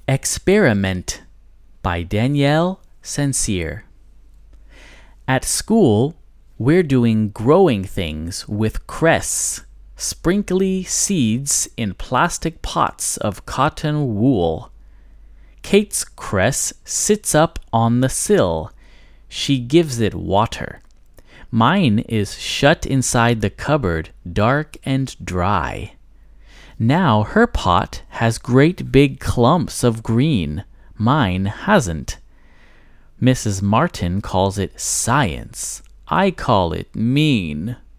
Experiment by Danielle Sincere. At school, we're doing growing things with cress, sprinkly seeds in plastic pots of cotton wool. Kate's cress sits up on the sill. She gives it water. Mine is shut inside the cupboard, dark and dry. Now her pot has great big clumps of green. Mine hasn't. Mrs. Martin calls it science. I call it mean.